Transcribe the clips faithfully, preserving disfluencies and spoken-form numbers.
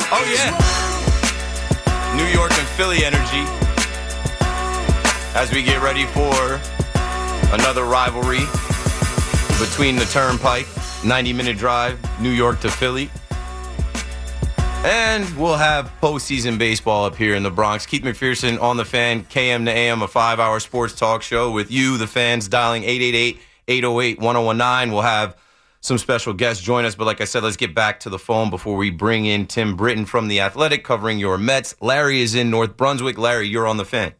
Oh, yeah. New York and Philly energy as we get ready for another rivalry between the Turnpike, ninety-minute drive, New York to Philly. And we'll have postseason baseball up here in the Bronx. Keith McPherson on the Fan, K M to A M, a five-hour sports talk show with you, the fans, dialing eight eight eight, eight oh eight, one oh one nine. We'll have some special guests join us. But like I said, let's get back to the phone before we bring in Tim Britton from The Athletic covering your Mets. Larry is in North Brunswick. Larry, you're on the Fan.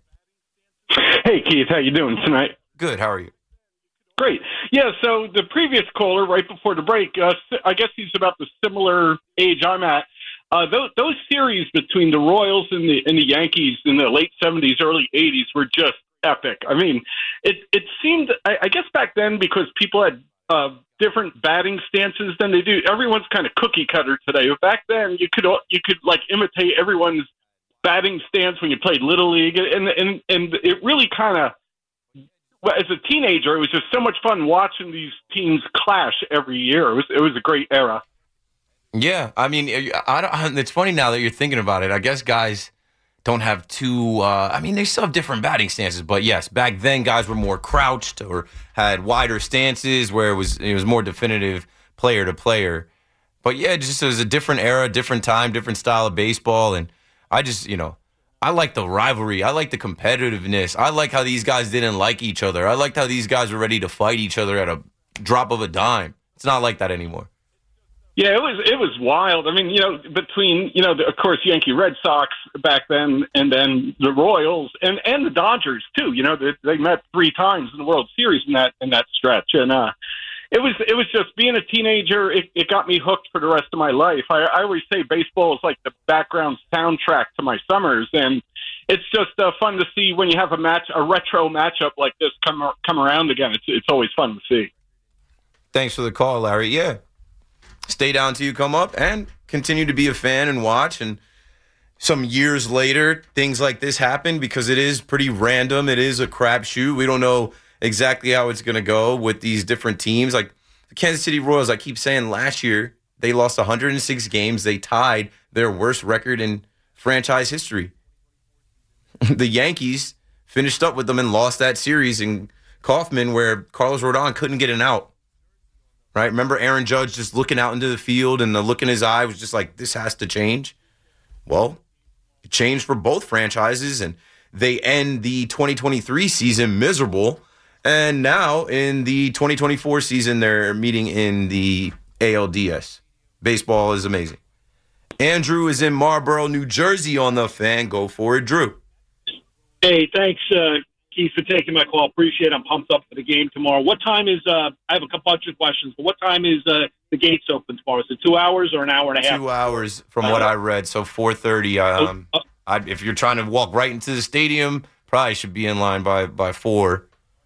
Hey, Keith. How you doing tonight? Good. How are you? Great. Yeah, so the previous caller right before the break, uh, I guess he's about the similar age I'm at. Uh, those, those series between the Royals and the and the Yankees in the late seventies, early eighties were just epic. I mean, it it seemed, I, I guess back then, because people had uh, different batting stances than they do, everyone's kind of cookie cutter today. But back then, you could you could like imitate everyone's batting stance when you played Little League, and and and it really kind of, as a teenager, it was just so much fun watching these teams clash every year. It was it was a great era. Yeah, I mean, I don't, it's funny now that you're thinking about it. I guess guys don't have two, uh, I mean, they still have different batting stances, but yes, back then guys were more crouched or had wider stances where it was it was more definitive player to player. But yeah, it just it was a different era, different time, different style of baseball, and I just, you know, I like the rivalry. I like the competitiveness. I like how these guys didn't like each other. I liked how these guys were ready to fight each other at a drop of a dime. It's not like that anymore. Yeah, it was it was wild. I mean, you know, between, you know, the, of course, Yankee Red Sox back then, and then the Royals and, and the Dodgers too. You know, they, they met three times in the World Series in that in that stretch, and uh, it was it was just being a teenager. It, it got me hooked for the rest of my life. I, I always say baseball is like the background soundtrack to my summers, and it's just uh, fun to see when you have a match, a retro matchup like this come come around again. It's it's always fun to see. Thanks for the call, Larry. Yeah. Stay down till you come up and continue to be a fan and watch. And some years later, things like this happen because it is pretty random. It is a crapshoot. We don't know exactly how it's going to go with these different teams. Like the Kansas City Royals, I keep saying last year, they lost one hundred six games. They tied their worst record in franchise history. The Yankees finished up with them and lost that series in Kauffman where Carlos Rodon couldn't get an out. Right? Remember Aaron Judge just looking out into the field and the look in his eye was just like, this has to change? Well, it changed for both franchises, and they end the twenty twenty-three season miserable. And now in the twenty twenty-four season, they're meeting in the A L D S. Baseball is amazing. Andrew is in Marlboro, New Jersey on the Fan. Go for it, Drew. Hey, thanks, uh, Keith, for taking my call. Appreciate it. I'm pumped up for the game tomorrow. What time is, uh, I have a couple bunch of questions, but what time is uh, the gates open tomorrow? Is it two hours or an hour and a half? Two hours from what I read, so four thirty. Um, oh, oh. I, if you're trying to walk right into the stadium, probably should be in line by, by four.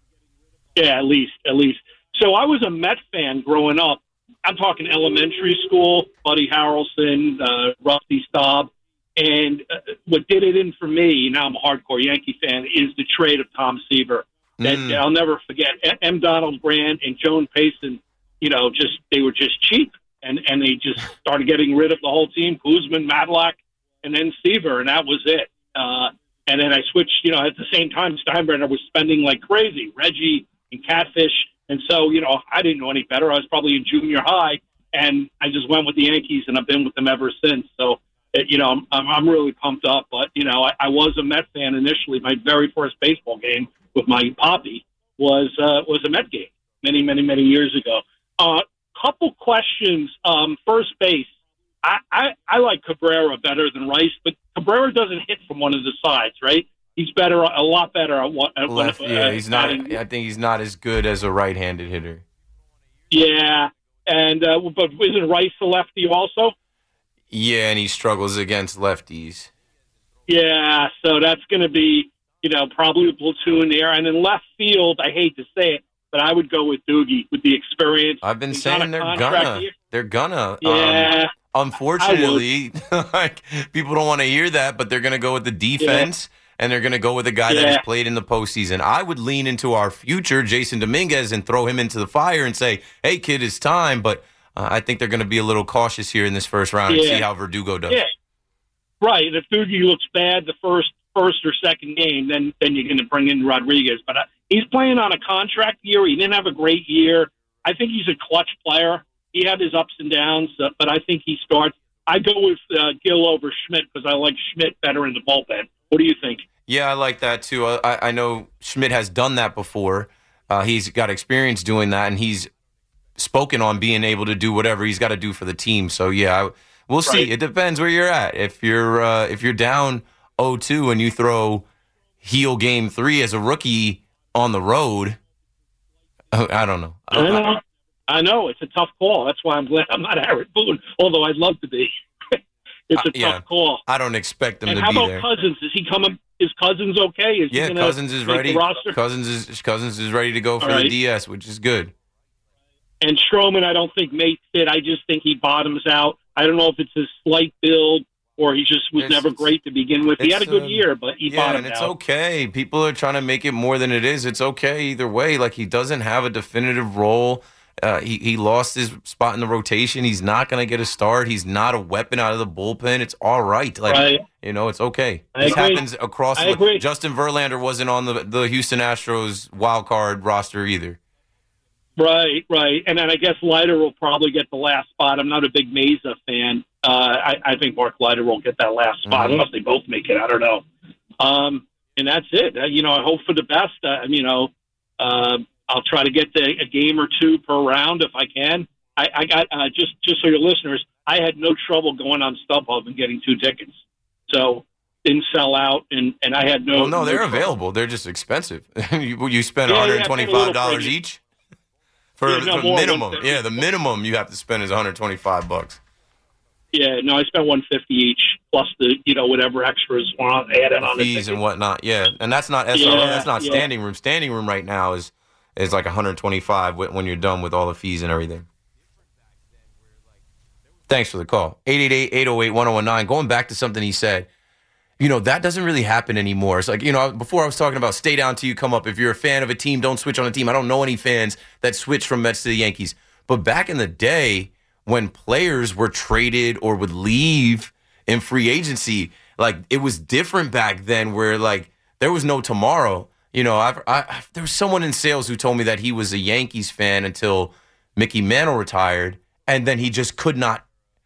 Yeah, at least, at least. So I was a Met fan growing up. I'm talking elementary school, Buddy Harrelson, uh, Rusty Staub. And uh, what did it in for me, now I'm a hardcore Yankee fan, is the trade of Tom Seaver. That mm. I'll never forget. M. Donald Brand and Joan Payson, you know, just they were just cheap. And, and they just started getting rid of the whole team, Kuzman, Matlack, and then Seaver, and that was it. Uh, and then I switched, you know, at the same time, Steinbrenner was spending like crazy, Reggie and Catfish. And so, you know, I didn't know any better. I was probably in junior high, and I just went with the Yankees, and I've been with them ever since. So, you know, I'm, I'm really pumped up. But, you know, I, I was a Met fan initially. My very first baseball game with my poppy was uh, was a Met game many, many, many years ago. Uh, couple questions. Um, first base. I, I, I like Cabrera better than Rice, but Cabrera doesn't hit from one of the sides, right? He's better, a lot better at what. At Left, what, yeah, uh, he's not. I think he's not as good as a right-handed hitter. Yeah, and uh, but isn't Rice a lefty also? Yeah, and he struggles against lefties. Yeah, so that's going to be, you know, probably a platoon there. And in left field, I hate to say it, but I would go with Doogie with the experience. I've been He's saying they're gonna. Here. They're gonna. Yeah. Um, unfortunately, like people don't want to hear that, but they're going to go with the defense, yeah. and they're going to go with a guy yeah. that has played in the postseason. I would lean into our future, Jason Dominguez, and throw him into the fire and say, hey, kid, it's time, but Uh, I think they're going to be a little cautious here in this first round yeah. and see how Verdugo does. Yeah, Right. If Fuji looks bad the first first or second game, then then you're going to bring in Rodriguez. But uh, he's playing on a contract year. He didn't have a great year. I think he's a clutch player. He had his ups and downs, uh, but I think he starts. I go with uh, Gill over Schmidt because I like Schmidt better in the bullpen. What do you think? Yeah, I like that too. I, I know Schmidt has done that before. Uh, he's got experience doing that, and he's spoken on being able to do whatever he's got to do for the team. So yeah, I, we'll see. Right. It depends where you're at. If you're uh, if you're down oh two and you throw heel game three as a rookie on the road, I don't know. I know. I know it's a tough call. That's why I'm glad I'm not Aaron Boone, although I'd love to be. It's a uh, yeah. tough call. I don't expect them and to how be about there. Cousins? Is he coming? Is Cousins okay? Is yeah, he Cousins is make ready. the roster? Cousins is Cousins is ready to go for All right. the D S, which is good. And Stroman, I don't think may fit. I just think he bottoms out. I don't know if it's his slight build or he just was It's- never great to begin with. He had a good um, year, but he yeah, bottomed and it's out. okay. People are trying to make it more than it is. It's okay either way. Like, he doesn't have a definitive role. Uh, he, he lost his spot in the rotation. He's not going to get a start. He's not a weapon out of the bullpen. It's all right. Like, Right. you know, it's okay. I this agree. happens across. I agree. Justin Verlander wasn't on the, the Houston Astros wild card roster either. Right, right. And then I guess Leiter will probably get the last spot. I'm not a big Mesa fan. Uh, I, I think Mark Leiter will get that last spot, Mm-hmm. unless they both make it. I don't know. Um, and that's it. Uh, you know, I hope for the best. Uh, you know, uh, I'll try to get the, a game or two per round if I can. I, I got uh, just just so your listeners, I had no trouble going on StubHub and getting two tickets, so didn't sell out, and, and I had no. Well, no, they're trouble. available. They're just expensive. you, you spend Yeah, yeah, one hundred twenty-five dollars a little each for Yeah, no, the more, minimum. one fifty. Yeah, the minimum you have to spend is one hundred twenty-five bucks. Yeah, no, I spent one fifty each plus the you know whatever extras want added on the Fees ticket. and whatnot. Yeah, and that's not S R O. Yeah, that's not yeah. standing room. Standing room right now is is like one hundred twenty-five wh- when you're done with all the fees and everything. Thanks for the call. eight eight eight, eight oh eight, one oh one nine. Going back to something he said, you know, that doesn't really happen anymore. It's like, you know, before I was talking about stay down till you come up. If you're a fan of a team, don't switch on a team. I don't know any fans that switch from Mets to the Yankees. But back in the day, when players were traded or would leave in free agency, like, it was different back then where, like, there was no tomorrow. You know, I've, I, there was someone in sales who told me that he was a Yankees fan until Mickey Mantle retired, and then he just could not.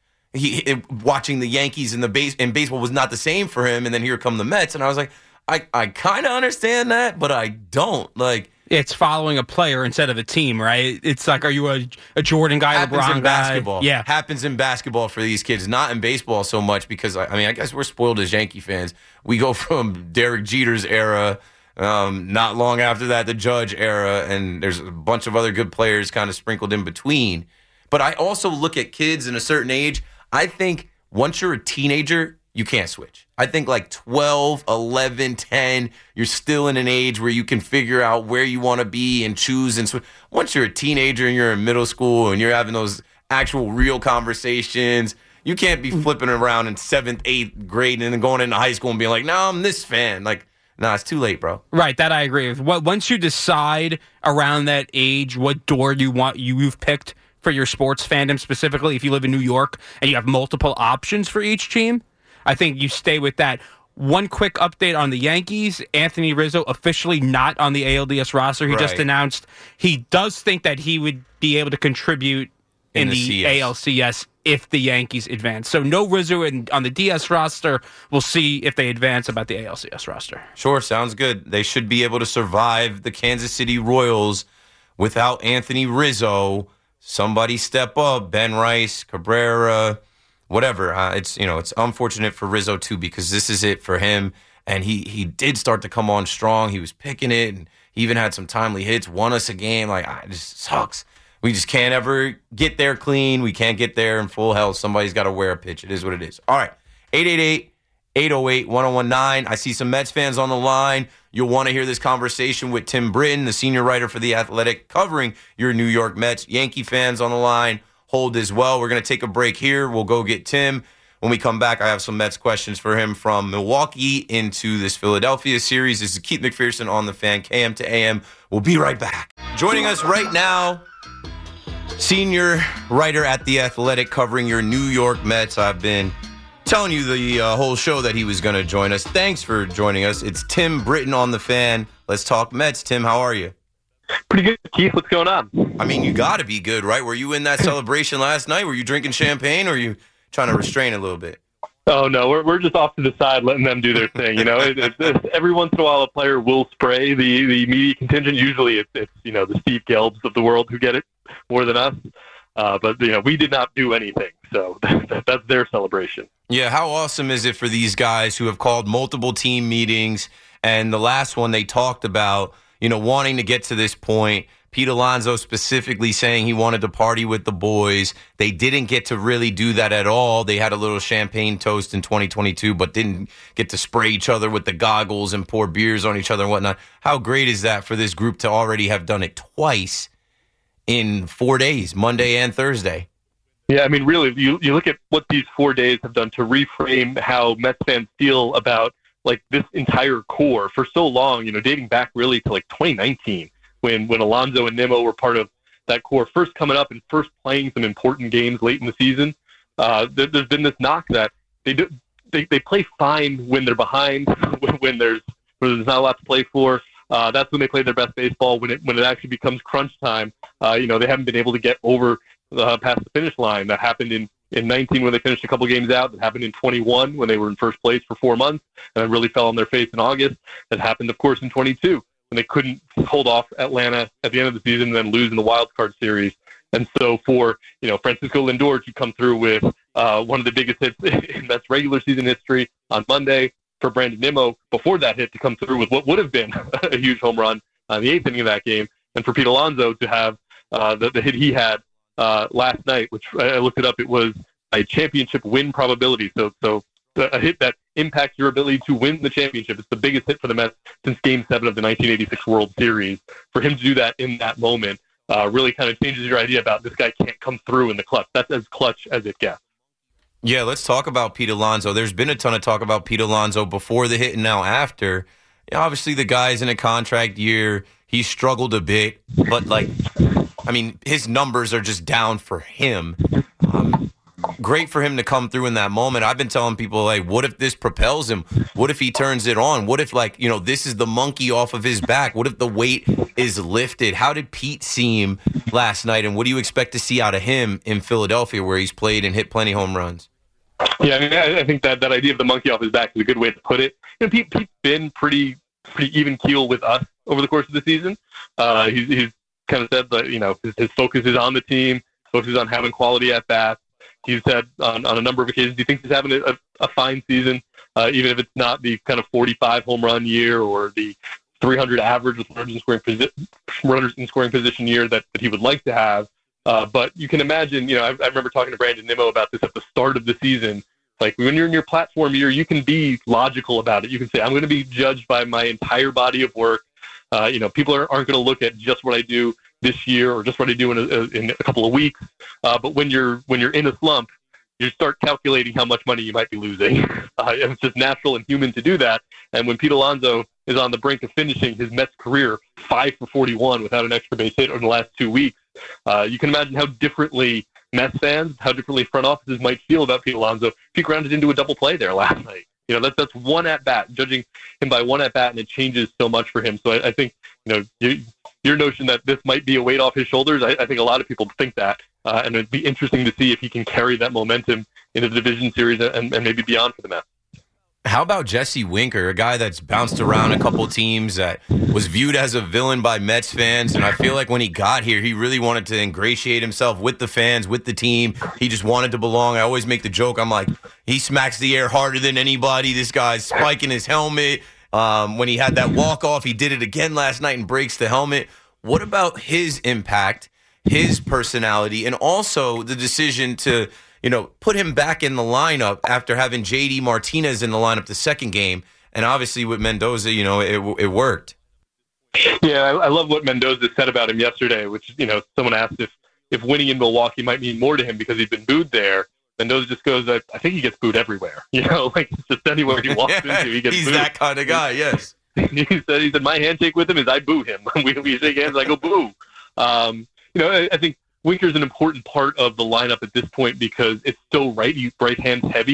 He it, watching the Yankees in the base in baseball was not the same for him, and then here come the Mets, and I was like, I, I kind of understand that, but I don't. Like, it's following a player instead of a team, right? It's like, are you a, a Jordan guy, happens LeBron in guy? basketball. Yeah, Happens in basketball for these kids, not in baseball so much because, I mean, I guess we're spoiled as Yankee fans. We go from Derek Jeter's era, um, not long after that, the Judge era, and there's a bunch of other good players kind of sprinkled in between. But I also look at kids in a certain age. I think once you're a teenager, you can't switch. I think like twelve, eleven, ten, you're still in an age where you can figure out where you want to be and choose and switch. Once you're a teenager and you're in middle school and you're having those actual real conversations, you can't be flipping around in seventh, eighth grade and then going into high school and being like, no, I'm this fan. Like, nah, it's too late, bro. right. That I agree with. What once you decide around that age what door you want you, you've picked for your sports fandom, specifically if you live in New York and you have multiple options for each team, I think you stay with that. One quick update on the Yankees. Anthony Rizzo officially not on the A L D S roster. He just Right. announced he does think that he would be able to contribute in, In the the, C S. A L C S if the Yankees advance. So no Rizzo in, on the D S roster. We'll see if they advance about the A L C S roster. Sure, sounds good. They should be able to survive the Kansas City Royals without Anthony Rizzo. Somebody step up, Ben Rice, Cabrera, whatever. Uh, it's you know it's unfortunate for Rizzo too because this is it for him. And he he did start to come on strong. He was picking it, and he even had some timely hits. Won us a game. Like ah, it just sucks. We just can't ever get there clean. We can't get there in full health. Somebody's got to wear a pitch. It is what it is. All right, eight eight eight, eight oh eight, one oh one nine. I see some Mets fans on the line. You'll want to hear this conversation with Tim Britton, the senior writer for The Athletic, covering your New York Mets. Yankee fans on the line, hold as well. We're going to take a break here. We'll go get Tim. When we come back, I have some Mets questions for him from Milwaukee into this Philadelphia series. This is Keith McPherson on The Fan, K M to A M. We'll be right back. Joining us right now, senior writer at The Athletic, covering your New York Mets. I've been telling you the uh, whole show that he was going to join us. Thanks for joining us. It's Tim Britton on The Fan. Let's talk Mets. Tim, how are you? Pretty good, Keith. What's going on? I mean, you got to be good, right? Were you in that celebration last night? Were you drinking champagne, or are you trying to restrain a little bit? Oh, no, we're we're just off to the side letting them do their thing. You know, it, it, it, every once in a while a player will spray the, the media contingent. Usually it's, it's, you know, the Steve Gelbs of the world who get it more than us. Uh, but, you know, we did not do anything. So that, that's their celebration. Yeah, how awesome is it for these guys who have called multiple team meetings, and the last one they talked about, you know, wanting to get to this point. Pete Alonso specifically saying he wanted to party with the boys. They didn't get to really do that at all. They had a little champagne toast in twenty twenty-two, but didn't get to spray each other with the goggles and pour beers on each other and whatnot. How great is that for this group to already have done it twice in four days, Monday and Thursday? Yeah, I mean, really, you, you look at what these four days have done to reframe how Mets fans feel about, like, this entire core for so long, you know, dating back really to, like, twenty nineteen. When when Alonso and Nimmo were part of that core, first coming up and first playing some important games late in the season, uh, there, there's been this knock that they do they, they play fine when they're behind, when, when there's when there's not a lot to play for. Uh, that's when they play their best baseball. When it when it actually becomes crunch time, uh, you know, they haven't been able to get over uh, past the finish line. That happened in, in nineteen when they finished a couple games out. That happened in twenty-one when they were in first place for four months and then really fell on their face in August. That happened, of course, in twenty-two. When they couldn't hold off Atlanta at the end of the season and then lose in the wild card series. And so for, you know, Francisco Lindor to come through with uh, one of the biggest hits in Mets regular season history on Monday, for Brandon Nimmo before that hit to come through with what would have been a huge home run in the eighth inning of that game, and for Pete Alonso to have uh, the, the hit he had uh, last night, which I looked it up, it was a championship win probability. So, so a hit that impacts your ability to win the championship. It's the biggest hit for the Mets since Game seven of the nineteen eighty-six World Series. For him to do that in that moment uh, really kind of changes your idea about this guy can't come through in the clutch. That's as clutch as it gets. Yeah, let's talk about Pete Alonso. There's been a ton of talk about Pete Alonso before the hit and now after. Yeah, obviously, the guy's in a contract year. He struggled a bit, but, like, I mean, his numbers are just down for him. Um, Great for him to come through in that moment. I've been telling people, like, what if this propels him? What if he turns it on? What if, like, you know, this is the monkey off of his back? What if the weight is lifted? How did Pete seem last night, and what do you expect to see out of him in Philadelphia, where he's played and hit plenty home runs? Yeah, I mean, I think that, that idea of the monkey off his back is a good way to put it. You know, Pete, Pete's been pretty pretty even keel with us over the course of the season. Uh, he's, he's kind of said that, you know, his, his focus is on the team, focus is on having quality at bats. He's said on, on a number of occasions he thinks he's having a, a fine season, uh, even if it's not the kind of forty-five home run year or the three hundred average with runners in scoring, posi- runners in scoring position year that, that he would like to have. Uh, but you can imagine, you know, I, I remember talking to Brandon Nimmo about this at the start of the season. Like, when you're in your platform year, you can be logical about it. You can say, I'm going to be judged by my entire body of work. Uh, you know, people are, aren't going to look at just what I do this year or just what I do in a, in a couple of weeks. Uh, but when you're when you're in a slump, you start calculating how much money you might be losing. Uh, it's just natural and human to do that. And when Pete Alonso is on the brink of finishing his Mets career five for forty-one without an extra base hit in the last two weeks, uh, you can imagine how differently Mets fans, how differently front offices might feel about Pete Alonso. He grounded into a double play there last night. You know, that's that's one at bat, judging him by one at bat, and it changes so much for him. So I, I think, you know, you, your notion that this might be a weight off his shoulders, I, I think a lot of people think that, uh, and it'd be interesting to see if he can carry that momentum into the division series and, and maybe beyond for the Mets. How about Jesse Winker, a guy that's bounced around a couple teams, that was viewed as a villain by Mets fans, and I feel like when he got here, he really wanted to ingratiate himself with the fans, with the team. He just wanted to belong. I always make the joke, I'm like, he smacks the air harder than anybody. This guy's spiking his helmet. Um, when he had that walk-off, he did it again last night and breaks the helmet. What about his impact, his personality, and also the decision to, you know, put him back in the lineup after having J D Martinez in the lineup the second game? And obviously with Mendoza, you know, it it worked. Yeah, I, I love what Mendoza said about him yesterday, which, you know, someone asked if, if winning in Milwaukee might mean more to him because he'd been booed there. Mendoza just goes, I, I think he gets booed everywhere. You know, like, it's just anywhere he walks yeah, into, he gets he's booed. He's that kind of guy, yes. he said, he said, my handshake with him is I boo him. we, we shake hands, I go boo. Um, you know, I, I think Winker's an important part of the lineup at this point because it's so right, right hands heavy.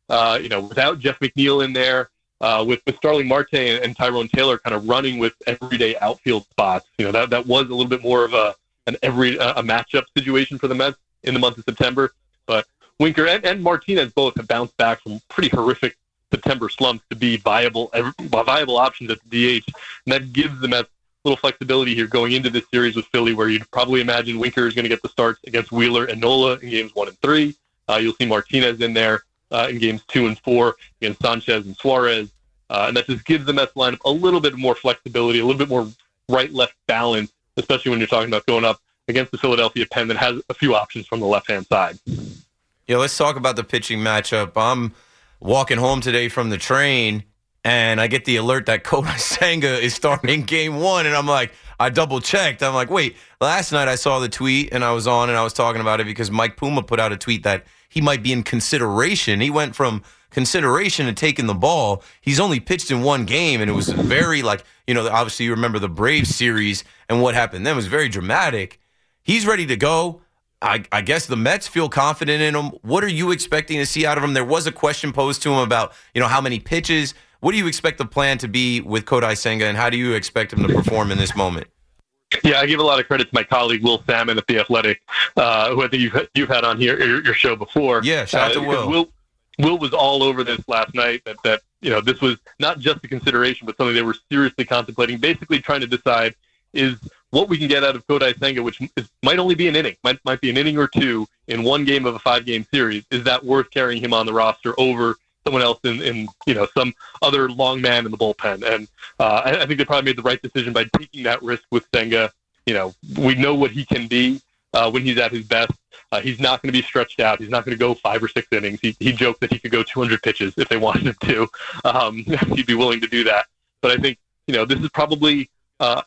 uh, you know, without Jeff McNeil in there, uh, with, with Starling Marte and, and Tyrone Taylor kind of running with everyday outfield spots, you know, that, that was a little bit more of a an every uh, a matchup situation for the Mets in the month of September. But Winker and, and Martinez both have bounced back from pretty horrific September slumps to be viable viable options at the D H, and that gives the Mets a little flexibility here going into this series with Philly, where you'd probably imagine Winker is going to get the starts against Wheeler and Nola in games one and three. Uh, you'll see Martinez in there uh, in games two and four against Sanchez and Suarez, uh, and that just gives the Mets lineup a little bit more flexibility, a little bit more right-left balance, especially when you're talking about going up against the Philadelphia pen that has a few options from the left-hand side. Yeah, let's talk about the pitching matchup. I'm walking home today from the train, and I get the alert that Kodai Senga is starting game one, and I'm like, I double-checked. I'm like, wait, last night I saw the tweet, and I was on, and I was talking about it because Mike Puma put out a tweet that he might be in consideration. He went from consideration to taking the ball. He's only pitched in one game, and it was very, like, you know, obviously you remember the Braves series and what happened then. It was very dramatic. He's ready to go. I, I guess the Mets feel confident in him. What are you expecting to see out of him? There was a question posed to him about, you know, how many pitches. What do you expect the plan to be with Kodai Senga, and how do you expect him to perform in this moment? Yeah, I give a lot of credit to my colleague Will Salmon at The Athletic, uh, who I think you've, you've had on here your, your show before. Yeah, shout out uh, to Will. Will. Will was all over this last night, that, that, you know, this was not just a consideration, but something they were seriously contemplating, basically trying to decide is what we can get out of Kodai Senga, which is, might only be an inning, might, might be an inning or two in one game of a five-game series. Is that worth carrying him on the roster over someone else in, in you know, some other long man in the bullpen? And uh, I, I think they probably made the right decision by taking that risk with Senga. You know, we know what he can be uh, when he's at his best. Uh, he's not going to be stretched out. He's not going to go five or six innings. He, he joked that he could go two hundred pitches if they wanted him to. Um, he'd be willing to do that. But I think, you know, this is probably uh,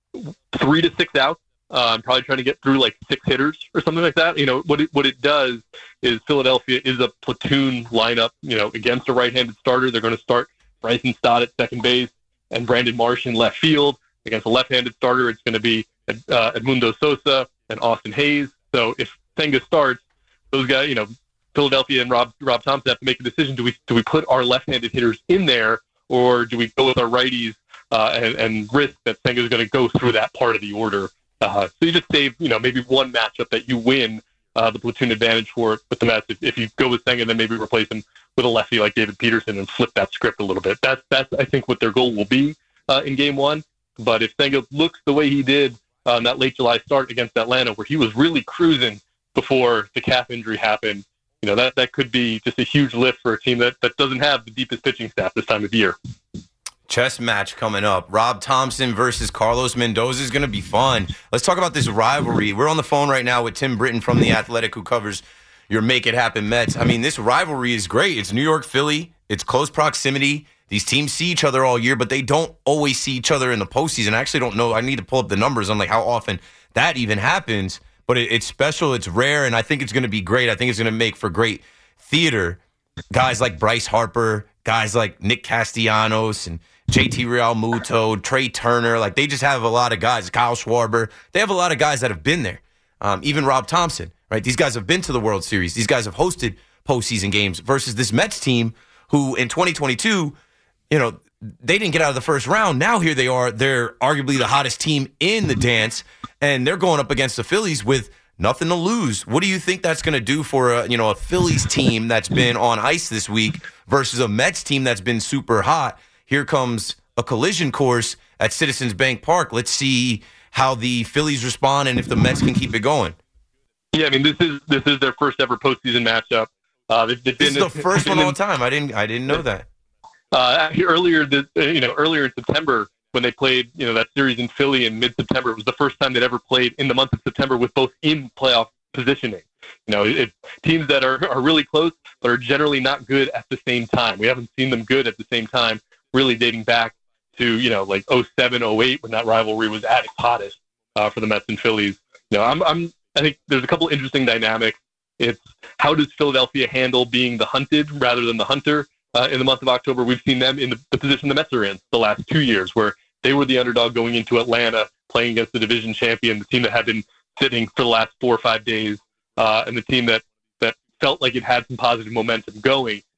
three to six outs. Uh, I'm probably trying to get through like six hitters or something like that. You know, what it, what it does is Philadelphia is a platoon lineup, you know, against a right-handed starter. They're going to start Bryson Stott at second base and Brandon Marsh in left field. Against a left-handed starter, it's going to be uh, Edmundo Sosa and Austin Hayes. So if Senga starts, those guys, you know, Philadelphia and Rob Rob Thompson have to make a decision. Do we do we put our left-handed hitters in there, or do we go with our righties uh, and, and risk that Senga is going to go through that part of the order? Uh, so you just save, you know, maybe one matchup that you win uh, the platoon advantage for with the Mets. If, if you go with Senga, then maybe replace him with a lefty like David Peterson and flip that script a little bit. That's that's I think what their goal will be uh, in Game One. But if Senga looks the way he did on that late July start against Atlanta, where he was really cruising before the calf injury happened, you know, that, that could be just a huge lift for a team that, that doesn't have the deepest pitching staff this time of year. Chess match coming up. Rob Thompson versus Carlos Mendoza is going to be fun. Let's talk about this rivalry. We're on the phone right now with Tim Britton from The Athletic, who covers your Make It Happen Mets. I mean, this rivalry is great. It's New York, Philly. It's close proximity. These teams see each other all year, but they don't always see each other in the postseason. I actually don't know. I need to pull up the numbers on like how often that even happens. But it, it's special, it's rare, and I think it's going to be great. I think it's going to make for great theater. Guys like Bryce Harper, guys like Nick Castellanos and J T Realmuto, Trey Turner, like they just have a lot of guys. Kyle Schwarber, they have a lot of guys that have been there. Um, even Rob Thompson, right? These guys have been to the World Series. These guys have hosted postseason games versus this Mets team who in twenty twenty-two, you know, they didn't get out of the first round. Now here they are. They're arguably the hottest team in the dance, and they're going up against the Phillies with nothing to lose. What do you think that's going to do for a, you know, a Phillies team that's been on ice this week versus a Mets team that's been super hot? Here comes a collision course at Citizens Bank Park. Let's see how the Phillies respond and if the Mets can keep it going. Yeah, I mean, this is this is their first ever postseason matchup. Uh, they've, they've this been, is the first one all the time. I didn't I didn't know that. Uh, earlier, this, you know, earlier in September when they played, you know, that series in Philly in mid-September, it was the first time they'd ever played in the month of September with both in playoff positioning. You know, it's teams that are, are really close but are generally not good at the same time. We haven't seen them good at the same time, really dating back to, you know, like oh seven, oh eight when that rivalry was at its hottest uh, for the Mets and Phillies. You know, I'm, I'm, I think there's a couple interesting dynamics. It's how does Philadelphia handle being the hunted rather than the hunter? Uh, in the month of October, we've seen them in the, the position the Mets are in the last two years, where they were the underdog going into Atlanta, playing against the division champion, the team that had been sitting for the last four or five days, uh, and the team that, that felt like it had some positive momentum going.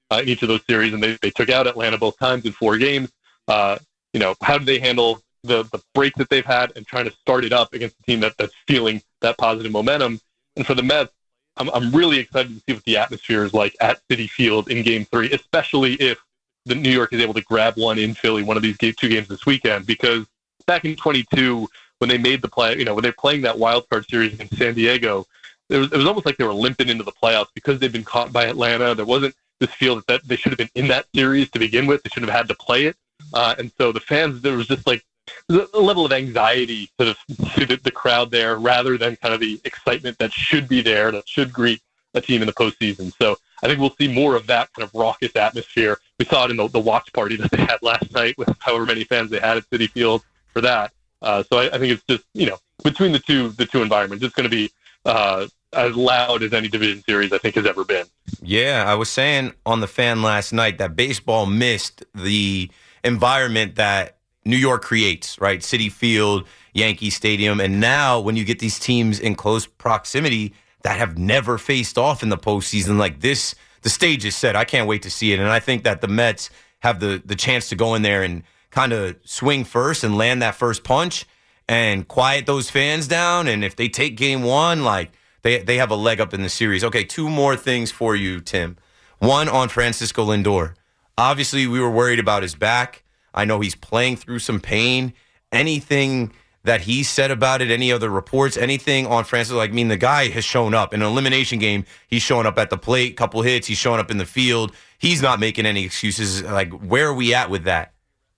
uh, in each of those series, and they, they took out Atlanta both times in four games. Uh, you know, how do they handle the the break that they've had and trying to start it up against a team that, that's feeling that positive momentum? And for the Mets, I'm I'm really excited to see what the atmosphere is like at Citi Field in Game Three, especially if the New York is able to grab one in Philly, one of these two games this weekend. Because back in twenty-two, when they made the play, you know, when they're playing that wild card series in San Diego, it was, it was almost like they were limping into the playoffs because they'd been caught by Atlanta. There wasn't this feel that, that they should have been in that series to begin with. They shouldn't have had to play it. Uh, and so the fans, there was just like a level of anxiety to the, to the, the crowd there rather than kind of the excitement that should be there, that should greet a team in the postseason. So I think we'll see more of that kind of raucous atmosphere. We saw it in the, the watch party that they had last night with however many fans they had at Citi Field for that. Uh, so I, I think it's just, you know, between the two the two environments, it's going to be uh, as loud as any division series I think has ever been. Yeah, I was saying on the Fan last night that baseball missed the environment that New York creates, right? Citi Field, Yankee Stadium, and now when you get these teams in close proximity that have never faced off in the postseason like this, the stage is set. I can't wait to see it, and I think that the Mets have the the chance to go in there and kind of swing first and land that first punch and quiet those fans down. And if they take game one, like they they have a leg up in the series. Okay, two more things for you, Tim. One on Francisco Lindor. Obviously, we were worried about his back. I know he's playing through some pain. Anything that he said about it, any other reports, anything on Francisco? Like, I mean, the guy has shown up. In an elimination game, he's showing up at the plate, couple hits, he's showing up in the field. He's not making any excuses. Like, where are we at with that?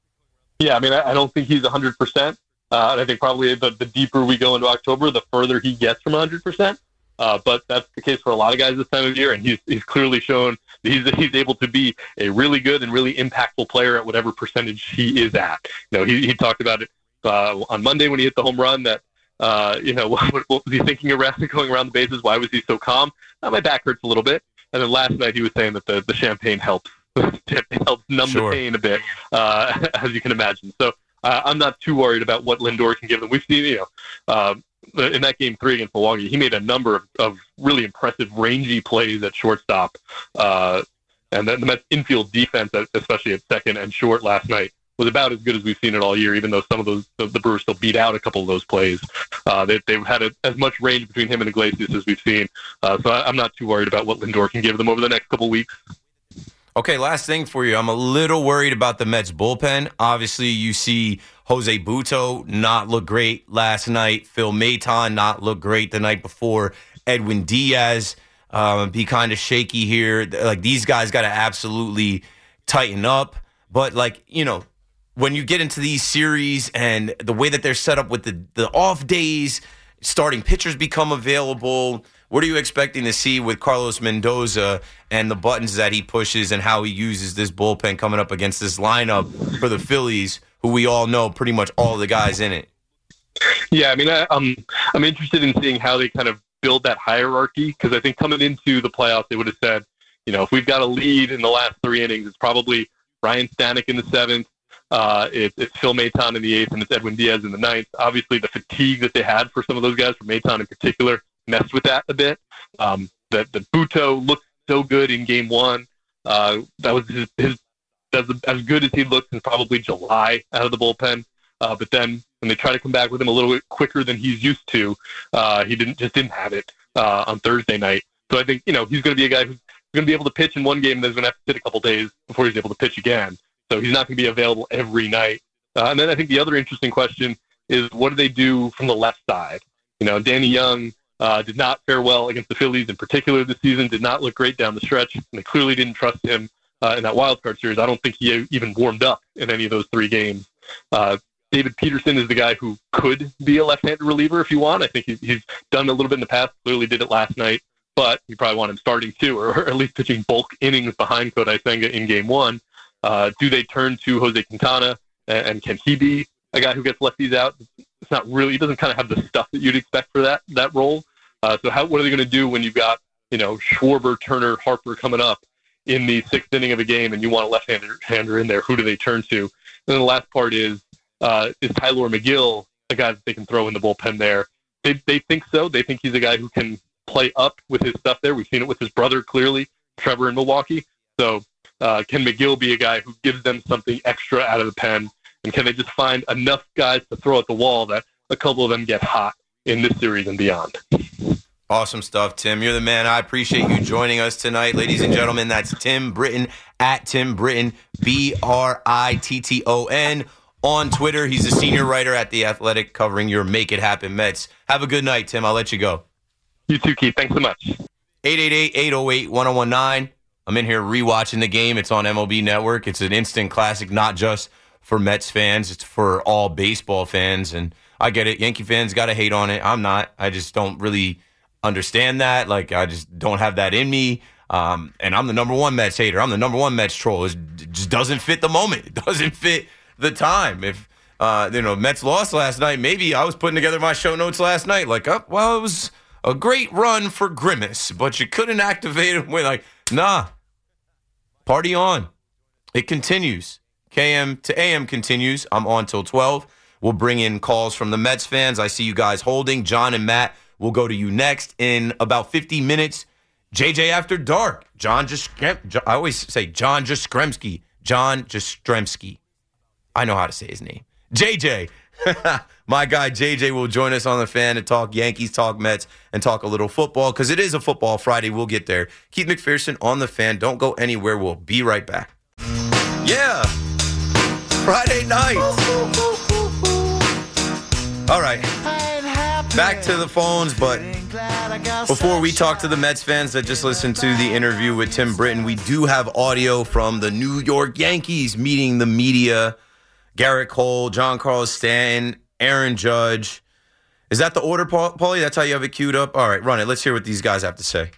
Yeah, I mean, I, I don't think he's one hundred percent. Uh, and I think probably the, the deeper we go into October, the further he gets from one hundred percent. Uh, but that's the case for a lot of guys this time of year, and he's he's clearly shown he's he's able to be a really good and really impactful player at whatever percentage he is at. You know, he he talked about it uh, on Monday when he hit the home run that uh, you know what, what was he thinking around going around the bases? Why was he so calm? Uh, my back hurts a little bit. And then last night he was saying that the, the champagne helps it helps numb sure. the pain a bit, uh, as you can imagine. So uh, I'm not too worried about what Lindor can give them. We've seen, you know. Uh, in that game three against Milwaukee, he made a number of, of really impressive rangy plays at shortstop. Uh, and then the Mets infield defense, especially at second and short last night, was about as good as we've seen it all year, even though some of those, the, the Brewers still beat out a couple of those plays. Uh, they, they've had a, as much range between him and Iglesias as we've seen. Uh, so I, I'm not too worried about what Lindor can give them over the next couple of weeks. Okay, last thing for you. I'm a little worried about the Mets bullpen. Obviously, you see Jose Butto not look great last night. Phil Maton not look great the night before. Edwin Diaz um, be kind of shaky here. Like, these guys got to absolutely tighten up. But, like, you know, when you get into these series and the way that they're set up with the, the off days, starting pitchers become available. What are you expecting to see with Carlos Mendoza and the buttons that he pushes and how he uses this bullpen coming up against this lineup for the Phillies, who we all know pretty much all the guys in it? Yeah, I mean, I, um, I'm interested in seeing how they kind of build that hierarchy, because I think coming into the playoffs, they would have said, you know, if we've got a lead in the last three innings, it's probably Ryan Stanek in the seventh, uh, it, it's Phil Maton in the eighth, and it's Edwin Diaz in the ninth. Obviously, the fatigue that they had for some of those guys, for Maton in particular, messed with that a bit. Um, that the Butto looked so good in game one. Uh, that was his, his as, as good as he looked in probably July out of the bullpen. Uh, but then when they try to come back with him a little bit quicker than he's used to, uh, he didn't just didn't have it uh, on Thursday night. So I think, you know, he's going to be a guy who's going to be able to pitch in one game and then he's going to have to sit a couple days before he's able to pitch again. So he's not going to be available every night. Uh, and then I think the other interesting question is, what do they do from the left side? You know, Danny Young Uh, did not fare well against the Phillies in particular this season, did not look great down the stretch, and they clearly didn't trust him uh, in that wild card series. I don't think he even warmed up in any of those three games. Uh, David Peterson is the guy who could be a left-handed reliever if you want. I think he's, he's done a little bit in the past, clearly did it last night, but you probably want him starting too, or at least pitching bulk innings behind Kodai Senga in game one. Uh, do they turn to Jose Quintana, and, and can he be a guy who gets lefties out? It's not really, he doesn't kind of have the stuff that you'd expect for that that role. Uh, so how, what are they going to do when you've got, you know, Schwarber, Turner, Harper coming up in the sixth inning of a game and you want a left-hander hander in there? Who do they turn to? And then the last part is, uh, is Tyler McGill a guy that they can throw in the bullpen there? They they think so. They think he's a guy who can play up with his stuff there. We've seen it with his brother, clearly, Trevor in Milwaukee. So Uh, can McGill be a guy who gives them something extra out of the pen? And can they just find enough guys to throw at the wall that a couple of them get hot in this series and beyond? Awesome stuff, Tim. You're the man. I appreciate you joining us tonight. Ladies and gentlemen, that's Tim Britton, at Tim Britton, B R I T T O N, on Twitter. He's a senior writer at The Athletic covering your Make It Happen Mets. Have a good night, Tim. I'll let you go. You too, Keith. Thanks so much. eight eight eight, eight oh eight, one oh one nine. I'm in here rewatching the game. It's on M L B Network. It's an instant classic, not just for Mets fans. It's for all baseball fans. And I get it. Yankee fans got to hate on it. I'm not. I just don't really understand that. Like, I just don't have that in me. Um, and I'm the number one Mets hater. I'm the number one Mets troll. It just doesn't fit the moment. It doesn't fit the time. If, uh, you know, Mets lost last night, maybe I was putting together my show notes last night. Like, oh, well, it was a great run for Grimace, but you couldn't activate him with, like, nah. Party on. It continues. K M to A M continues. I'm on till twelve. We'll bring in calls from the Mets fans. I see you guys holding. John and Matt will go to you next in about fifty minutes. J J After Dark. John Jastrzemski. I always say John Jastrzemski. John Jastrzemski. I know how to say his name. J J. My guy J J will join us on the Fan to talk Yankees, talk Mets, and talk a little football because it is a football Friday. We'll get there. Keith McPherson on the Fan. Don't go anywhere. We'll be right back. Yeah. Friday night. All right. Back to the phones, but before we talk to the Mets fans that just listened to the interview with Tim Britton, we do have audio from the New York Yankees meeting the media. Garrett Cole, Giancarlo Stanton, Aaron Judge. Is that the order, Paulie? That's how you have it queued up? All right, run it. Let's hear what these guys have to say.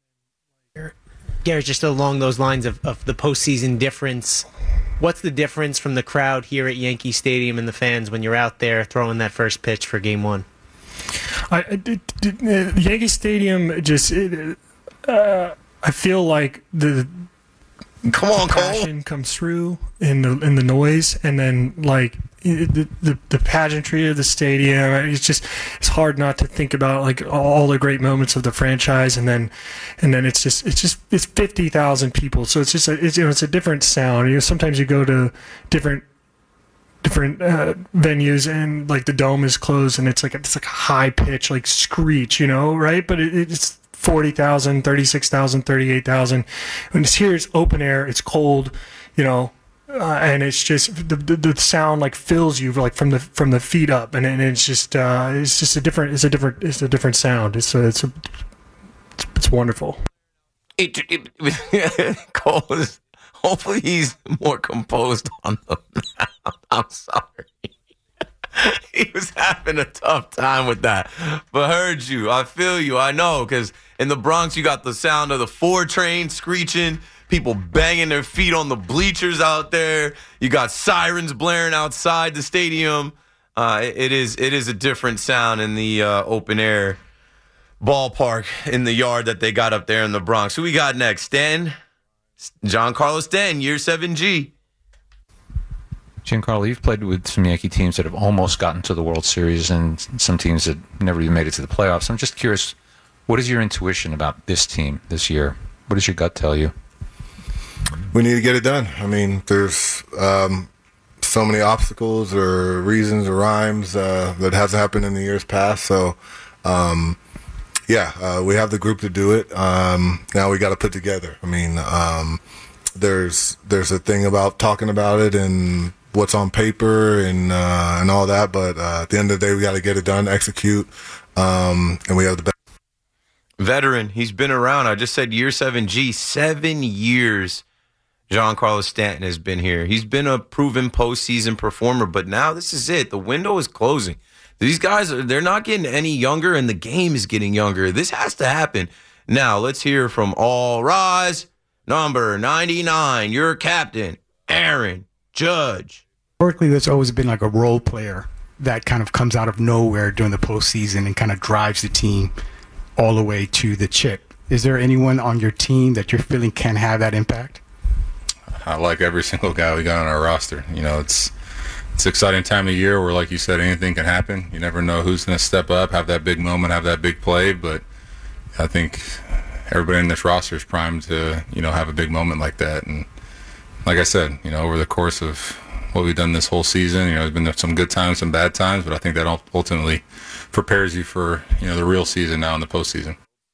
Garrett, just along those lines of, of the postseason difference, what's the difference from the crowd here at Yankee Stadium and the fans when you're out there throwing that first pitch for game one? I, it, it, Yankee Stadium just, it, uh, I feel like the Come on, passion Cole. comes through in the in the noise, and then like the, the the pageantry of the stadium. It's just it's hard not to think about like all the great moments of the franchise, and then and then it's just it's just it's fifty thousand people, so it's just a, it's you know it's a different sound. You know, sometimes you go to different different uh, venues and like the dome is closed and it's like a, it's like a high pitch like screech, you know, right? But it, it's forty thousand, thirty-six thousand, thirty-eight thousand. When it's here, it's open air, it's cold, you know, uh, and it's just the, the the sound like fills you like from the from the feet up, and, and it's just uh, it's just a different it's a different it's a different sound. It's a, it's a, it's, it's wonderful. It, it, Cole is, hopefully he's more composed on the mound. I'm sorry. He was having a tough time with that. But heard you. I feel you. I know. Because in the Bronx, you got the sound of the four train screeching, people banging their feet on the bleachers out there. You got sirens blaring outside the stadium. Uh, it, it is it is a different sound in the uh, open air ballpark in the yard that they got up there in the Bronx. Who we got next? Stan? Giancarlo Stanton, year seven G. Giancarlo, you've played with some Yankee teams that have almost gotten to the World Series and some teams that never even made it to the playoffs. I'm just curious, what is your intuition about this team this year? What does your gut tell you? We need to get it done. I mean, there's um, so many obstacles or reasons or rhymes uh, that hasn't happened in the years past. So, um, yeah, uh, we have the group to do it. Um, now we got to put together. I mean, um, there's there's a thing about talking about it and what's on paper and uh, and all that, but uh, at the end of the day, we got to get it done, execute, um, and we have the best. Veteran, he's been around. I just said year seven G, seven years. Giancarlo Stanton has been here. He's been a proven postseason performer, but now this is it. The window is closing. These guys, are they're not getting any younger, and the game is getting younger. This has to happen. Now, let's hear from All Rise, number ninety-nine, your captain, Aaron Judge. Historically, there's always been like a role player that kind of comes out of nowhere during the postseason and kind of drives the team all the way to the chip. Is there anyone on your team that you're feeling can have that impact? I like every single guy we got on our roster. You know, it's it's an exciting time of year where, like you said, anything can happen. You never know who's going to step up, have that big moment, have that big play. But I think everybody in this roster is primed to, you know, have a big moment like that. And like I said, you know, over the course of what we've done this whole season, you know, there's been some good times, some bad times, but I think that ultimately prepares you for, you know, the real season now in the postseason.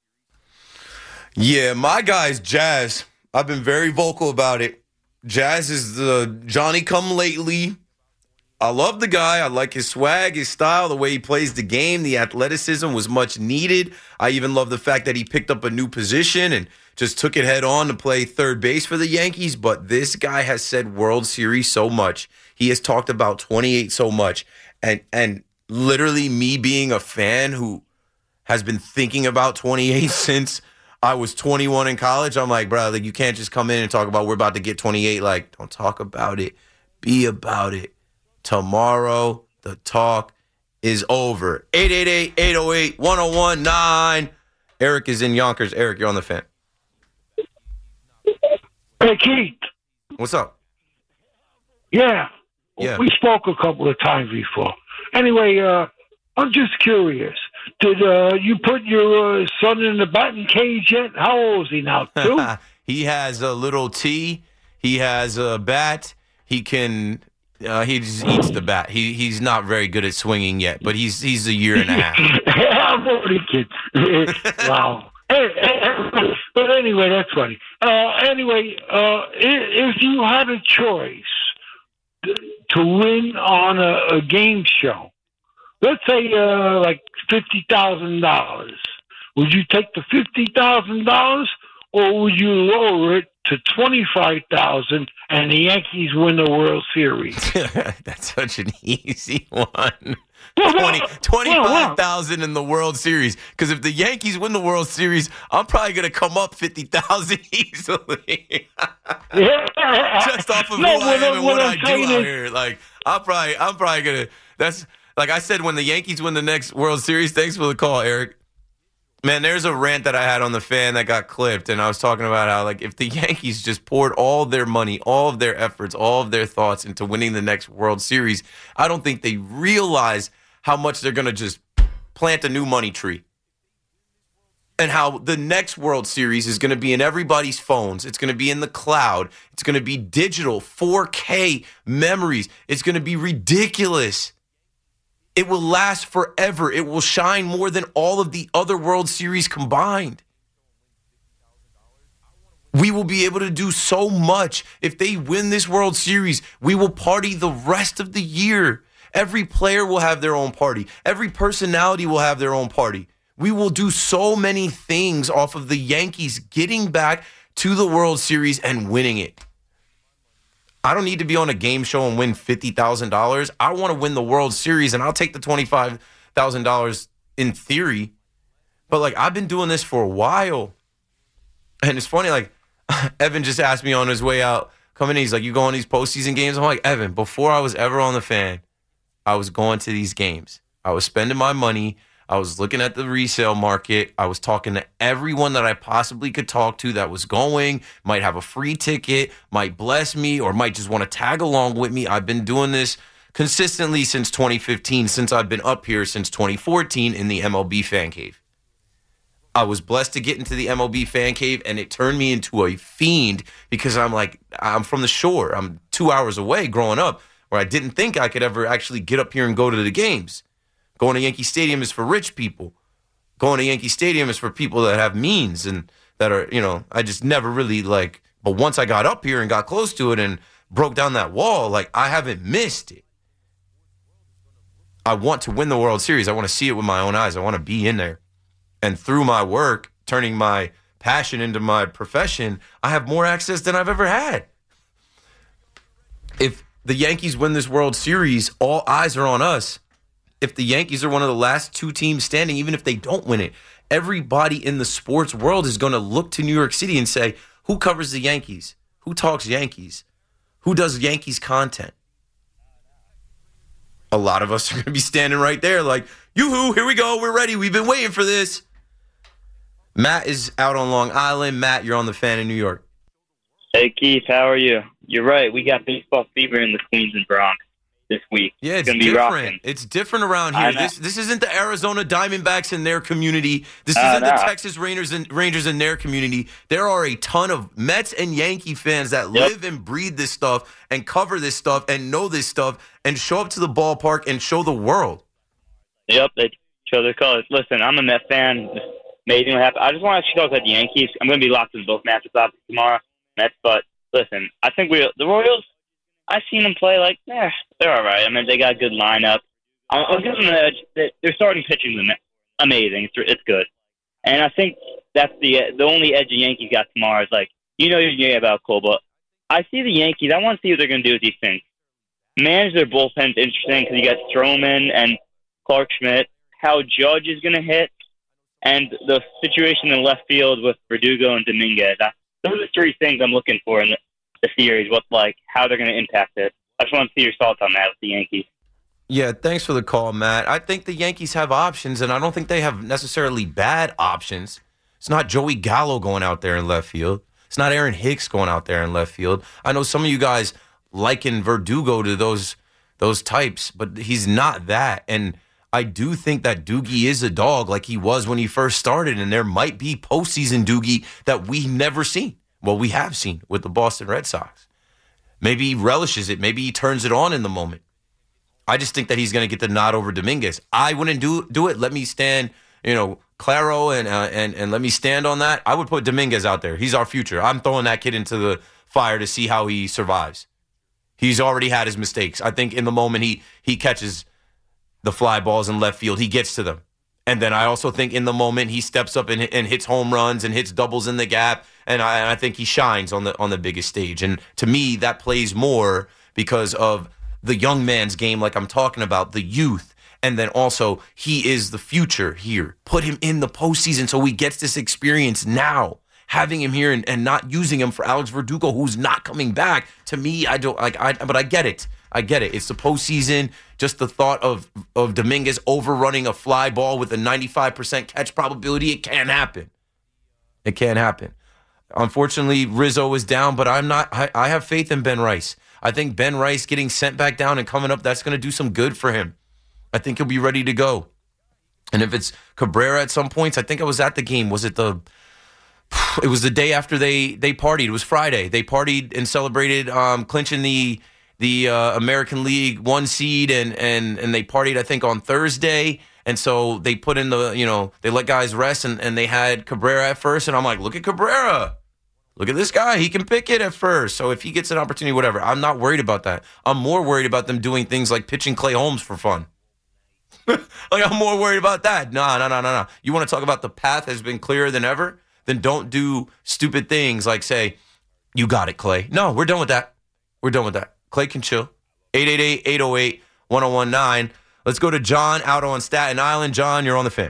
Yeah, my guy's Jazz. I've been very vocal about it. Jazz is the Johnny-come-lately. I love the guy. I like his swag, his style, the way he plays the game. The athleticism was much needed. I even love the fact that he picked up a new position and just took it head on to play third base for the Yankees. But this guy has said World Series so much. He has talked about twenty-eight so much. And and literally me being a fan who has been thinking about twenty-eight since I was twenty-one in college, I'm like, bro, like you can't just come in and talk about we're about to get twenty-eight. Like, don't talk about it. Be about it. Tomorrow, the talk is over. eight eight eight, eight oh eight, one oh one nine. Eric is in Yonkers. Eric, you're on the fan. Hey, Keith. What's up? Yeah. Yeah. We spoke a couple of times before. Anyway, uh, I'm just curious. Did uh, you put your uh, son in the batting cage yet? How old is he now? Two? He has a little tee. He has a bat. He can... Uh, he just eats the bat. He he's not very good at swinging yet, but he's he's a year and a half. I'm only kidding. Wow. But anyway, that's funny. Uh, anyway, uh, if you had a choice to win on a, a game show, let's say uh, like fifty thousand dollars, would you take the fifty thousand dollars or would you lower it to twenty-five thousand dollars and the Yankees win the World Series? That's such an easy one. twenty, twenty-five thousand in the World Series. Because if the Yankees win the World Series, I'm probably going to come up fifty thousand easily. Just off of No, who I what am I'm- and what what I'm I do saying out is- here. Like, I'm probably, I'm probably going to, that's, like I said, when the Yankees win the next World Series, thanks for the call, Eric. Man, there's a rant that I had on the fan that got clipped, and I was talking about how, like, if the Yankees just poured all their money, all of their efforts, all of their thoughts into winning the next World Series, I don't think they realize how much they're going to just plant a new money tree. And how the next World Series is going to be in everybody's phones. It's going to be in the cloud. It's going to be digital, four K memories. It's going to be ridiculous. It will last forever. It will shine more than all of the other World Series combined. We will be able to do so much. If they win this World Series, we will party the rest of the year. Every player will have their own party. Every personality will have their own party. We will do so many things off of the Yankees getting back to the World Series and winning it. I don't need to be on a game show and win fifty thousand dollars. I want to win the World Series, and I'll take the twenty-five thousand dollars in theory. But, like, I've been doing this for a while. And it's funny, like, Evan just asked me on his way out, coming in, he's like, you go on these postseason games? I'm like, Evan, before I was ever on the fan, I was going to these games. I was spending my money. I was looking at the resale market. I was talking to everyone that I possibly could talk to that was going, might have a free ticket, might bless me, or might just want to tag along with me. I've been doing this consistently since twenty fifteen, since I've been up here since twenty fourteen in the M L B Fan Cave. I was blessed to get into the M L B Fan Cave, and it turned me into a fiend because I'm like, I'm from the shore. I'm two hours away growing up, where I didn't think I could ever actually get up here and go to the games. Going to Yankee Stadium is for rich people. Going to Yankee Stadium is for people that have means and that are, you know, I just never really like, but once I got up here and got close to it and broke down that wall, like I haven't missed it. I want to win the World Series. I want to see it with my own eyes. I want to be in there. And through my work, turning my passion into my profession, I have more access than I've ever had. If the Yankees win this World Series, all eyes are on us. If the Yankees are one of the last two teams standing, even if they don't win it, everybody in the sports world is going to look to New York City and say, who covers the Yankees? Who talks Yankees? Who does Yankees content? A lot of us are going to be standing right there like, yoo-hoo, here we go, we're ready, we've been waiting for this. Matt is out on Long Island. Matt, you're on the fan in New York. Hey, Keith, how are you? You're right, we got baseball fever in the Queens and Bronx. this week. Yeah, it's gonna be different. rocking. It's different around here. This this isn't the Arizona Diamondbacks in their community. This Uh, isn't the no. Texas Rangers and Rangers in their community. There are a ton of Mets and Yankee fans that Yep. live and breathe this stuff and cover this stuff and know this stuff and show up to the ballpark and show the world. Yep, they show their colors. Listen, I'm a Mets fan. It's amazing what happened. I just want to talk about the Yankees. I'm going to be locked in both matchups obviously tomorrow. Mets, but listen, I think we the Royals. I've seen them play like eh, they're all right. I mean, they got a good lineup. I'll, I'll give them an edge. They- Their starting pitching is amazing. It's, it's good, and I think that's the the only edge the Yankees got tomorrow is like you know you're going to get about Cole, but I see the Yankees. I want to see what they're going to do with these things. Manage their bullpen is interesting because you got Stroman and Clark Schmidt. How Judge is going to hit, and the situation in left field with Verdugo and Dominguez. I, those are three things I'm looking for in the, the series. What's like how they're going to impact it. I just want to see your thoughts on that with the Yankees. Yeah, thanks for the call, Matt. I think the Yankees have options, and I don't think they have necessarily bad options. It's not Joey Gallo going out there in left field. It's not Aaron Hicks going out there in left field. I know some of you guys liken Verdugo to those those types, but he's not that. And I do think that Doogie is a dog like he was when he first started, and there might be postseason Doogie that we never seen. Well, we have seen with the Boston Red Sox. Maybe he relishes it. Maybe he turns it on in the moment. I just think that he's going to get the nod over Dominguez. I wouldn't do do it. Let me stand, you know, Claro, and uh, and and let me stand on that. I would put Dominguez out there. He's our future. I'm throwing that kid into the fire to see how he survives. He's already had his mistakes. I think in the moment he he catches the fly balls in left field, he gets to them. And then I also think in the moment he steps up and, and hits home runs and hits doubles in the gap, and I, and I think he shines on the on the biggest stage. And to me, that plays more because of the young man's game, like I'm talking about, the youth. And then also, he is the future here. Put him in the postseason so he gets this experience now. Having him here and, and not using him for Alex Verdugo, who's not coming back, to me, I don't like. I but I get it. I get it. It's the postseason. Just the thought of of Dominguez overrunning a fly ball with a ninety-five percent catch probability, it can't happen. It can't happen. Unfortunately, Rizzo is down, but I'm not. I, I have faith in Ben Rice. I think Ben Rice getting sent back down and coming up, that's going to do some good for him. I think he'll be ready to go. And if it's Cabrera at some points, I think I was at the game. Was it the? It was the day after they they partied. It was Friday. They partied and celebrated um, clinching the the uh, American League one seed, and and and they partied I think on Thursday. And so they put in the you know they let guys rest, and, and they had Cabrera at first. And I'm like, look at Cabrera. Look at this guy. He can pick it at first. So if he gets an opportunity, whatever. I'm not worried about that. I'm more worried about them doing things like pitching Clay Holmes for fun. Like, I'm more worried about that. No, no, no, no, no. You want to talk about the path has been clearer than ever? Then don't do stupid things like say, you got it, Clay. No, we're done with that. We're done with that. Clay can chill. eight eight eight, eight oh eight, one oh one nine. Let's go to John out on Staten Island. John, you're on the fan.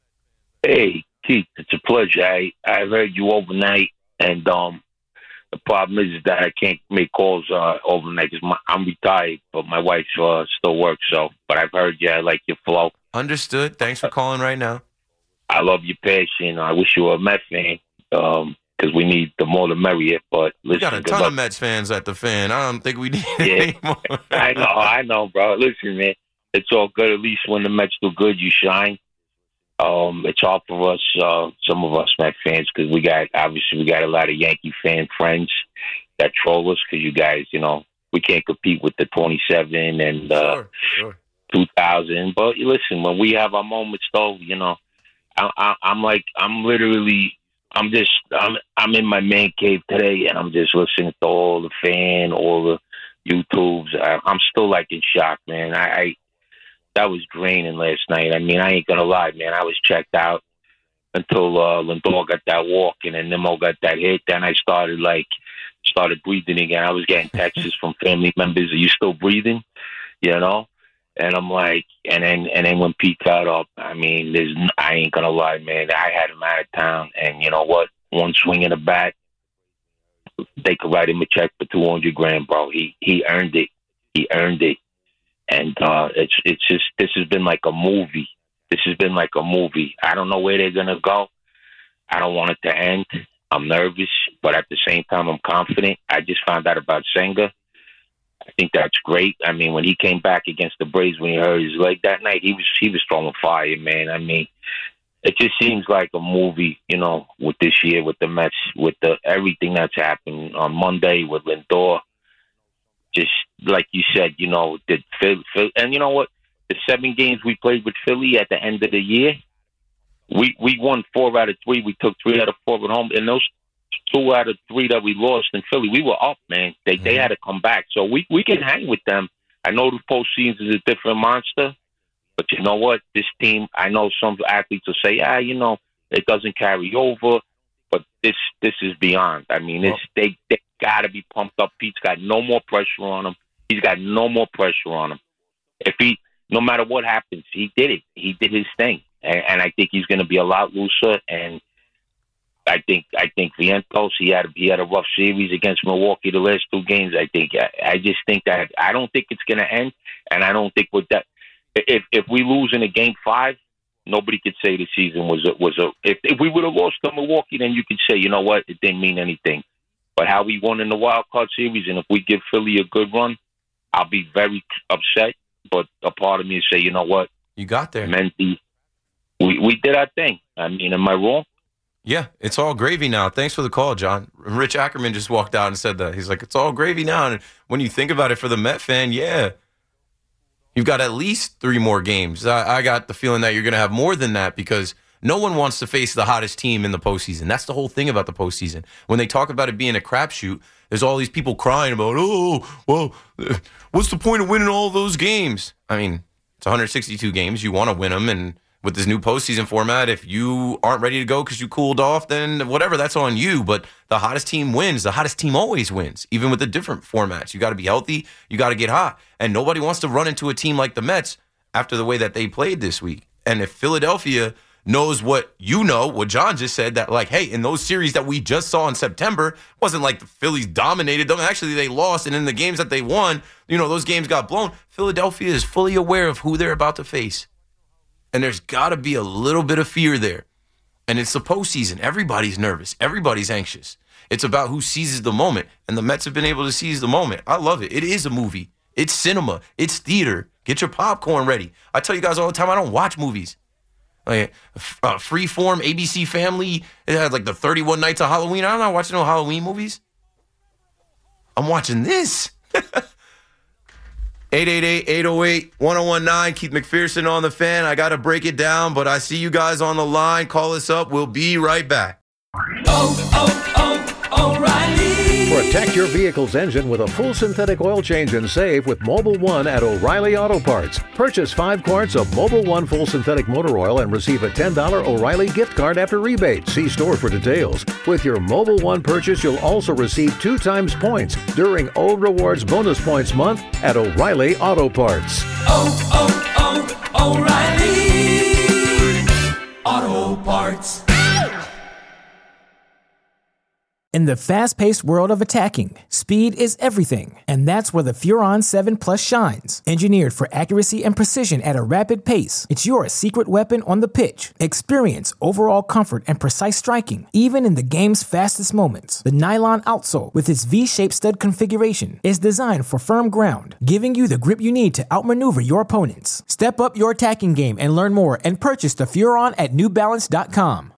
Hey, Keith, it's a pleasure. I, I heard you overnight. And um, the problem is that I can't make calls uh, overnight because I'm retired, but my wife uh, still works. So, but I've heard you. I like your flow. Understood. Thanks for calling right now. I love your passion. I wish you were a Mets fan because um, we need the more the merrier. But listen, we got a ton luck. of Mets fans at the fan. I don't think we need yeah. it anymore. I know, I know, bro. Listen, man, it's all good. At least when the Mets do good, you shine. Um, it's hard for us, uh, some of us Met fans, because we got, obviously, we got a lot of Yankee fan friends that troll us because you guys, you know, we can't compete with the twenty-seven and uh, sure, sure. two thousand. But listen, when we have our moments, though, you know, I, I, I'm like, I'm literally, I'm just, I'm, I'm in my man cave today, and I'm just listening to all the fan, all the YouTubes. I, I'm still like in shock, man. I, I That was draining last night. I mean, I ain't gonna lie, man. I was checked out until uh, Lindor got that walk, and then Nimmo got that hit. Then I started like started breathing again. I was getting texts from family members. Are you still breathing? You know. And I'm like, and then and then when Pete got up, I mean, there's I ain't gonna lie, man. I had him out of town, and you know what? One swing in the bat, they could write him a check for two hundred grand, bro. He he earned it. He earned it. And uh, it's it's just this has been like a movie. This has been like a movie. I don't know where they're gonna go. I don't want it to end. I'm nervous, but at the same time, I'm confident. I just found out about Senga. I think that's great. I mean, when he came back against the Braves, when he hurt his leg that night, he was he was throwing fire, man. I mean, it just seems like a movie, you know, with this year, with the Mets, with the everything that's happened on Monday with Lindor. Just like you said, you know, the Philly, Philly, and you know what? The seven games we played with Philly at the end of the year, we we won four out of three. We took three out of four at home, and those two out of three that we lost in Philly, we were up, man. They mm-hmm. they had to come back, so we we can hang with them. I know the postseason is a different monster, but you know what? This team, I know some athletes will say, ah, you know, it doesn't carry over, but this this is beyond. I mean, it's well, they they got to be pumped up. Pete's got no more pressure on him. He's got no more pressure on him. If he, no matter what happens, he did it. He did his thing, and, and I think he's going to be a lot looser. And I think I think Vientos, he had he had a rough series against Milwaukee the last two games. I think I, I just think that I don't think it's going to end, and I don't think with that. If if we lose in a game five, nobody could say the season was a, was a. If if we would have lost to Milwaukee, then you could say, you know what, it didn't mean anything. But how we won in the wild card series, and if we give Philly a good run, I'll be very upset. But a part of me say, you know what, you got there, Menti. We we did our thing. I mean, am I wrong? Yeah, it's all gravy now. Thanks for the call, John. Rich Ackerman just walked out and said that. He's like, it's all gravy now. And when you think about it for the Met fan, yeah, you've got at least three more games. I, I got the feeling that you're going to have more than that because no one wants to face the hottest team in the postseason. That's the whole thing about the postseason. When they talk about it being a crapshoot, there's all these people crying about, oh, well, what's the point of winning all those games? I mean, it's one hundred sixty-two games. You want to win them, and with this new postseason format, if you aren't ready to go because you cooled off, then whatever, that's on you. But the hottest team wins. The hottest team always wins, even with the different formats. You got to be healthy. You got to get hot. And nobody wants to run into a team like the Mets after the way that they played this week. And if Philadelphia knows what you know, what John just said, that like, hey, in those series that we just saw in September, wasn't like the Phillies dominated them. Actually, they lost. And in the games that they won, you know, those games got blown. Philadelphia is fully aware of who they're about to face. And there's got to be a little bit of fear there. And it's the postseason. Everybody's nervous. Everybody's anxious. It's about who seizes the moment. And the Mets have been able to seize the moment. I love it. It is a movie. It's cinema. It's theater. Get your popcorn ready. I tell you guys all the time, I don't watch movies. Like uh, Freeform, A B C Family, it had like the thirty-one Nights of Halloween. I'm not watching no Halloween movies. I'm watching this. eight eight eight, eight oh eight, one oh one nine. Keith McPherson on the Fan. I got to break it down, but I see you guys on the line. Call us up. We'll be right back. Oh, oh, oh, O'Reilly. Protect your vehicle's engine with a full synthetic oil change and save with Mobil one at O'Reilly Auto Parts. Purchase five quarts of Mobil one full synthetic motor oil and receive a ten dollars O'Reilly gift card after rebate. See store for details. With your Mobil one purchase, you'll also receive two times points during O Rewards Bonus Points Month at O'Reilly Auto Parts. Oh, oh, oh, O'Reilly Auto Parts. In the fast-paced world of attacking, speed is everything, and that's where the Furon seven Plus shines. Engineered for accuracy and precision at a rapid pace, it's your secret weapon on the pitch. Experience overall comfort and precise striking, even in the game's fastest moments. The nylon outsole, with its V-shaped stud configuration, is designed for firm ground, giving you the grip you need to outmaneuver your opponents. Step up your attacking game and learn more and purchase the Furon at New Balance dot com.